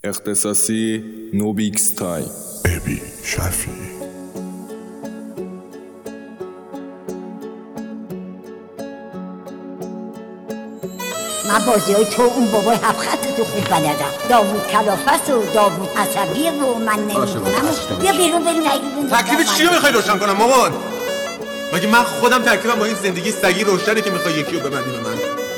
اختصاصی نوبیکس تای ابی شفیعی. من بازیای تو اون بابای هفت خط تو خوب بلدم. داوود کلافست و داوود عصبیه و من نمیدونم. بیا بیرون بریم نگیرون. تکلیف چی رو میخوای روشن کنم مامان؟ مگه من خودم تکلیفم با این زندگی سگی روشنه که میخوای یکی رو ببندی به من؟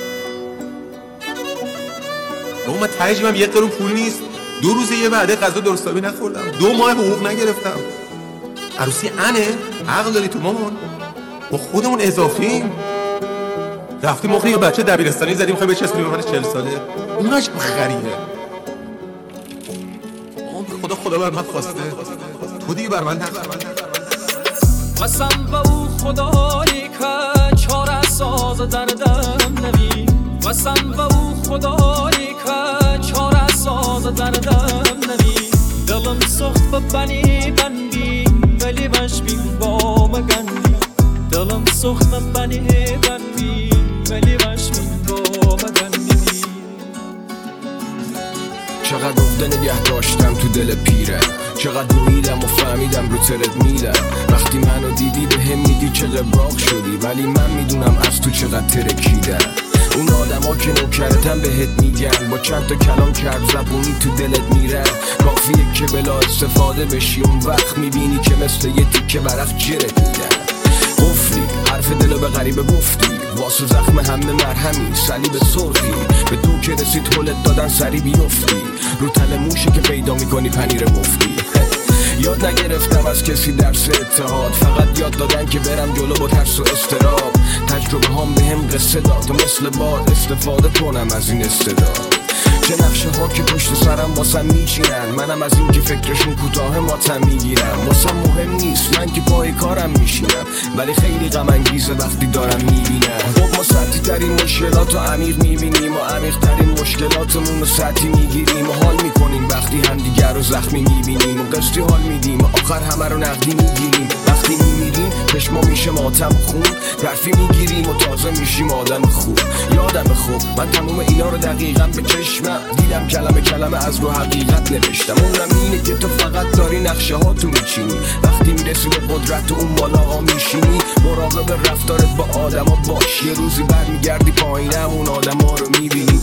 بابا من ته جیبم یک قرون پول نیست. 2 روز یه وعده غذا درستابی نخوردم. 2 ماه حقوق نگرفتم. عروسی انه؟ عقل داری تو مامان؟ ما خودمون اضافیم. رفتیم مخری یه بچه دبیرستانی زدیم میخوای بچسبونی به من 40 ساله. اوناش خریه. خدا بر من خواسته. تو دیگه بر من نخواسته. قسم به او خدایی که چاره ساز دردم نمی. قسم به او خدایی که چاره ساز دردم نمی. دلم سخت به بنی بندی ولی وش بین با مگندی. دلم سخت به بنی بندی ولی وش بین با مگندی. چقدر عقده نگه داشتم تو دل پیره، چقدر رویدم و فهمیدم رو ترد میدم. وقتی منو دیدی به هم میگی چه قبراق شدی، ولی من میدونم از تو چقدر ترکیدم. اون آدم ها که نوکرتم بهت میگن، با چند تا کلام کرد زبونی تو دلت میرن. کافیه که بلا استفاده بشی، اون وقت میبینی که مثل یه تیکه برق جرت میدن. قفلی حرف دلو به غریبه گفتی، واسه زخم همه مرهمی صلیب سرخی. به تو که رسید حلت دادن سری بیفتی، رو تل موشه که پیدا میکنی پنیر مفتی. یاد نگرفتم از کسی درس اتحاد، فقط یاد دادن که برم جلو با ترس و استراب. تجربه هم به هم قصه داد و مثل باد استفاده کنم از این استعداد. چه نقشه ها که پشت سرم واسم میچینن، منم از این که فکرشون کوتاه ماتم میگیرم. واسم مهم نیست من که پای کارم میشینم، ولی خیلی غم انگیزه وقتی دارم میبینم. خب ما سطحی ترین مشکلات رو عمیق میبینیم و عمیق ترین مشکلاتمون رو سطحی میگیریم و حال میکنیم وقتی همدیگر رو زخمی میبینیم و قصدی حال میدیم و آخر همه رو نقدی میگیریم. وقتی میمیریم چشما میشه ماتم خون، ترفی میگیریم و تازه میشیم آدم خوب. یادم خوب من تموم اینا رو دقیقا به چشمم دیدم، کلمه کلمه از رو حقیقت نوشتم. اونم اینه که تو فقط داری نقشه ها تو میچینی، وقتی میرسی به قدرت و اون بالا ها میشینی. مراقب رفتارت با آدم ها باش، یه روزی برمیگردی پایینم اون آدم ها رو میبینی.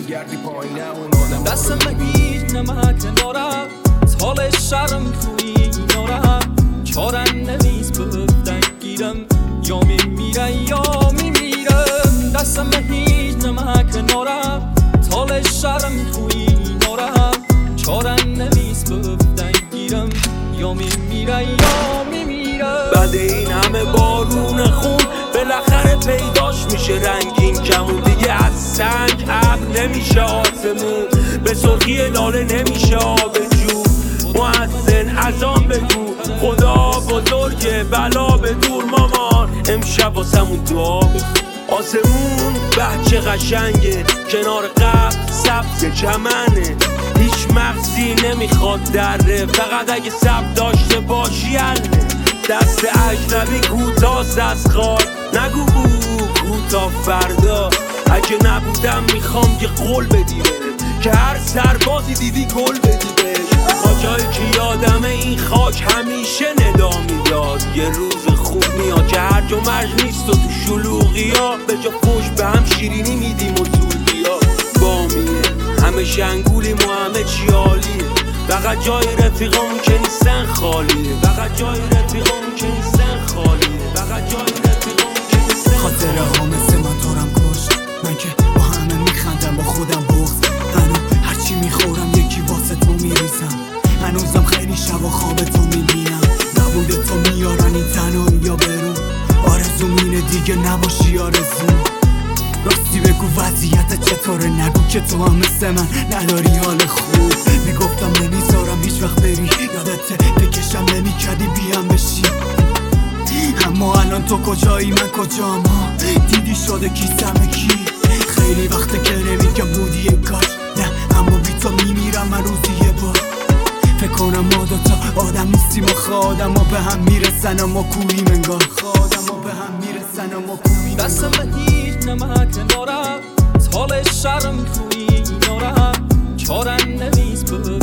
دستم هیچ نمک نارم، حال شرم توی نارم. چارن نویز بودن گیرم، یا میمیره یا میمیرم. دستم هیچ نمک نارم، حال شرم توی نارم. چارن نویز بودن گیرم، یا میمیره یا میمیرم. بعد این همه بارون خون بالاخره پیداش میشه رنگین کمون. دیگه از سنگ ابر نمیشه آسمون، به سرخی لاله نمیشه آب جو. محسن ازان بگو خدا بزرگه بلا به دور مامان. امشب واسمون دعا بخون. آسمون بچه قشنگه، کنار قبل سبز چمنه. هیچ مغزی نمیخواد دره، فقط اگه سب داشته باشی حله. دست اجنبی کوتاست از خار، نگو کوتا فردا. اگه نبودم میخوام یه قول بدی بهم، که هر سربازی دیدی گل بدی بهش. خاجایی که یادمه این خاک همیشه ندا میداد. یه روز خوب میاد که هرج و مرج نیست و تو شلوغی ها به جا پشت به هم شیرینی میدیم و زودیا. بامیه همه شنگولیم و همه چی عالیه، فقط جای رفیقامون که نیستن خالیه. فقط جای رفیقامون که نیستن خالیه. فقط جای رفیقامون که نیستن خالیه. خاطره ها مثل من تارم کشت، من که با همه میخندم با خودم بغض. هنوز هرچی میخورم یکی واسه تو میریزم، هنوزم خیلی شب و خواب تو میبینم. نبوده تو میارن این تنهایی یا برون، آرزوم اینه دیگه نباشی آرزوم. راستی بگو وضعیت چطوره، نگو که تو هم مثل من نداری حال خوب. میگفتم نمیذارم هیچ وقت بری، یادته بکشم نمیکردی بیام بشی. اما الان تو کجایی من کجام ها، دیدی شده کیسم کی. خیلی وقته که نمیگم بودی یه کاش، نه اما بی تو میمیرم من روزی یه بار. فکر کنم ما دوتا آدم نیستیم و آدم ها به هم میرسن اما کوییم انگار. آدم ها به هم میرسن اما کوییم. دستم هیچ نمک نارم، حال شرم توی نارم. چارن نویز بود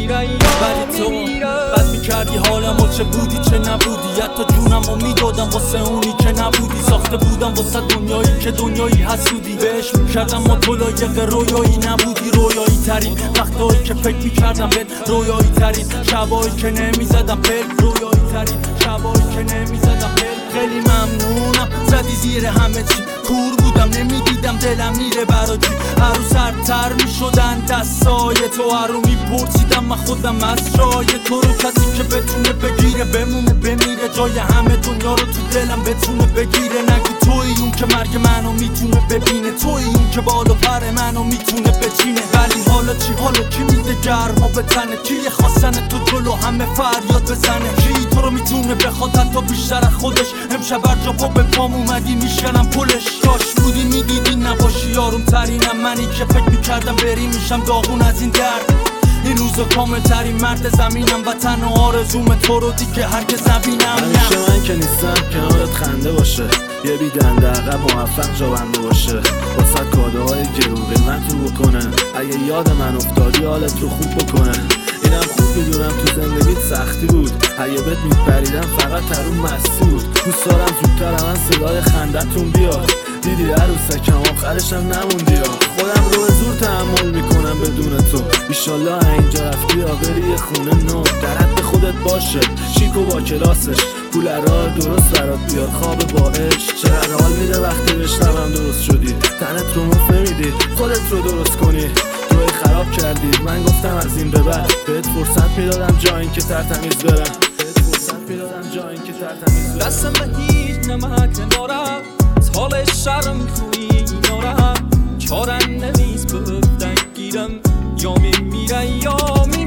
ولی تو بد میکردی حالمو، چه بودی چه نبودی، حتی جونمو میدادم واسه اونی که نبودی. ساخته بودم واسه دنیایی که دنیایی حسودی، بهش میکردم ما تو لایق رویایی نبودی. رویایی ترین وقتایی که فکر میکردم بهت، رویایی ترین شبایی که نمیزدم پل، رویایی ترین شبایی که نمیزدم پل. خیلی ممنونم زدی زیر همه چی، کور بودم نمیدیدم دلم میره برا چی. هر روز سردتر میشدن دستای تو، هر رو میپرسیدم من خودم از جای تو رو. کسی که بتونه بگیره بمونه بمیره، جای همه دنیا رو تو دلم بتونه بگیره. نگو توی اون که مرگ منو میتونه ببینه، توی اون که بالا پر منو میتونه بچینه. ولی حالا چی، حالا کی میده گرما به تنه، کی خواستن تو جلو همه فریاد بزنه، کی تو رو میتونه بخواد حتی بیشتر از خودش. امشب بر جا پا به پام اومدی میشکنم پلش. کاش بودی میدیدی نباشی یارم ترینم، منی که فکر میکردم بری میشم داغون از این درد. این روزا کامل ترین مرد زمینم، وطن و آرزوم تو رو دیگه هرگز نبینم. همیشه من که نیستم کنارت خنده باشه، یه بیدنده عقب موفق جا بنده باشه، واسه کادوهای گرون قیمت رو بکنه. اگه یاد من افتادی حالت رو خوب بکنه. اینم خوب میدونم تو زندگیت سختی بود، اگه بهت میپریدم فقط ترون مستی بود. دوست دارم زودتر من صدای خندتون بیاد، دیدی عروسکم آخرشم نموندی. خودم رو به زور تحمل میکنم بدون تو، ایشالله اینجا رفتی بری یه خونه نو. درد به خودت باشه شیک و با کلاسش، پول راه درست برات بیاد خواب با عشق. چقدر حال میده وقتی بشنوم درست شدی، تنت رو مفت نمیدی خودت رو درست کنی. توی خراب کردی، من گفتم از این به بعد بهت فرصت میدادم جا این که ترتمیز برم، بهت فرصت میدادم جا این که ترتمیز برم. دستم هیچ نمک ندارم، حال شرم توی نارم، چارن نویز بفتن گیرم، یا میمیرم یا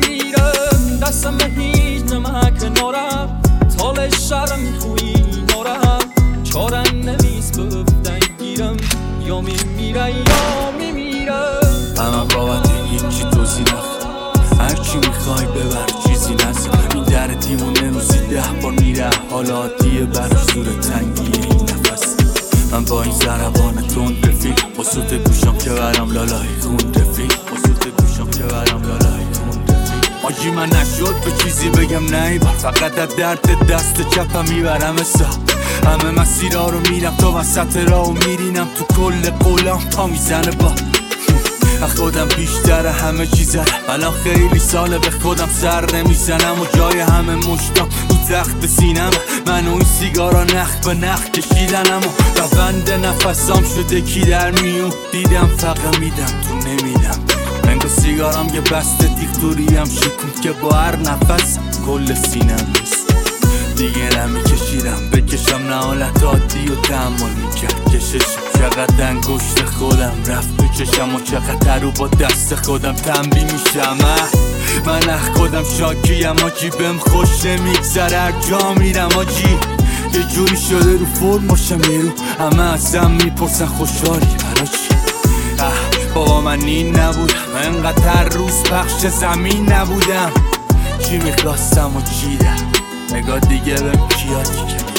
میمیرم. دستم هیچ نمک ندارم، حال شرم توی نارم، چارن نویز بفتن گیرم، یا میمیرم یا میمیرم. همه بابت هیچی توضیح نخواه، هرچی میخوای ببر چیزی نزن. این در دیوونه روزی 10 بار میره، حالا عادیه براش زور تنگیه این نفس. من با این ضربان تند رفیق، با صوت گوشم که برم لالای خون رفیق، با صوت گوشم که برم لالای خون رفیق. آجی من نشد به چیزی بگم نیبر، فقط از درد دست چپم میبرم حساب. همه مسیرها رو میرم تا وسط راه و میرینم تو کل قولم تا میزنه با خودم بیشتر همه چیزه. الان خیلی ساله به خودم سر نمیزنم و جای همه مشتم رو تخت سینم. من و این سیگارا نخ به نخ کشیدنم و روند نفسام شده کی در میون. دیدم فقط میدم تو نمیدم، منگو سیگارم یه بسته دیختوریم شکون که با هر نفسم کل سینم نیست. دیگه نمیکشیدم بکشم نه حالت عادی و تحمل میکرد کششم. چقدر انگشت خودم رفت تو چشم و چقدر رو با دست خودم تنبیه میشم. من اخ خودم شاکیم آجی، بهم خوش نمیگذره هر جا میرم آجی. یه جوری شده رو فرم باشم یه رو همه ازم میپرسن خوشحالی برا چی. بابا من این نبودم، انقدر روز پخش زمین نبودم. چی میخواستم و چیدم، نگاه دیگه بهم کیاتی که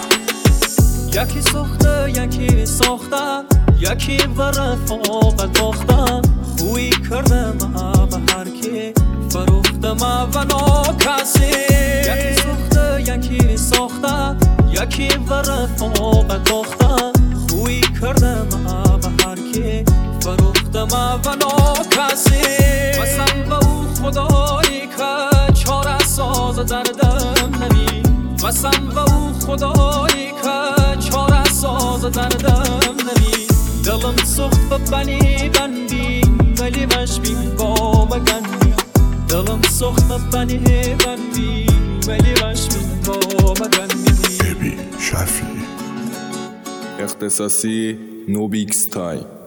یکی ساخته یکی ساختم، یکی و رفاقت باختم. خویی کردم به هر کی فروختم و ناکسی. یکی ساخته یکی ساختم، یکی و رفاقت باختم. خویی کردم به هر کی فروختم و ناکسی. قسم به او خدایی که چاره ساز دردم نبی، قسم به او خدایی که چاره ساز دردم نبی. دلم سخت و بنی بندی ولی مشبین با مگندی. دلم سخت و بنی بندی ولی مشبین با مگندی. ابی شفی اختصاصی نوبیکس تای